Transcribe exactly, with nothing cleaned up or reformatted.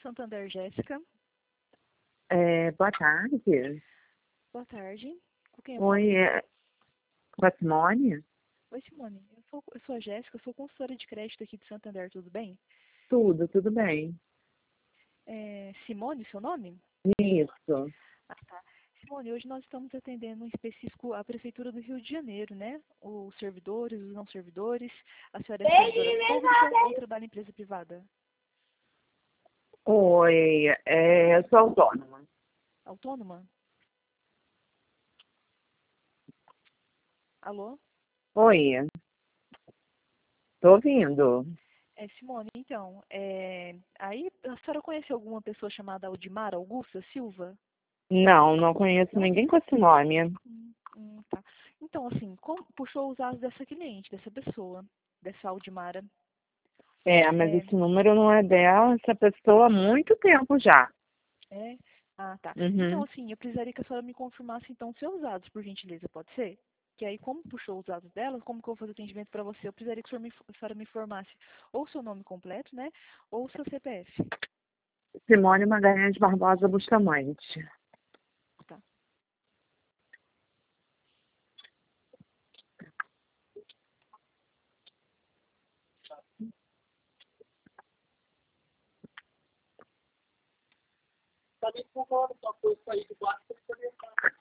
Santander, Jéssica. É, boa tarde. Boa tarde. Com quem eu Oi, falo? é, com a Simone? Oi, Simone. Eu sou, eu sou a Jéssica, eu sou consultora de crédito aqui de Santander, tudo bem? Tudo, tudo bem. É, Simone, seu nome? Isso. Ah, tá. Simone, hoje nós estamos atendendo em específico a Prefeitura do Rio de Janeiro, né? Os servidores, os não servidores. A senhora é servidora pública ou trabalha em empresa privada? Oi, é, eu sou autônoma. Autônoma? Alô? Oi, tô ouvindo. É, Simone, então, é, aí a senhora conhece alguma pessoa chamada Aldimar Augusta Silva? Não, não conheço Não? ninguém com esse nome. Hum, hum, tá. Então, assim, como puxou os dados dessa cliente, dessa pessoa, dessa Aldimara? É, mas É, esse número não é dela, essa pessoa há muito tempo já. é? Ah, tá. Então, Uhum. assim, eu precisaria que a senhora me confirmasse, então, os seus dados, por gentileza, pode ser? Que aí, como puxou os dados dela, como que eu vou fazer o atendimento para você? Eu precisaria que a senhora me, a senhora me informasse ou o seu nome completo, né, ou o seu C P F. Simone Magalhães Barbosa Bustamante. Tá.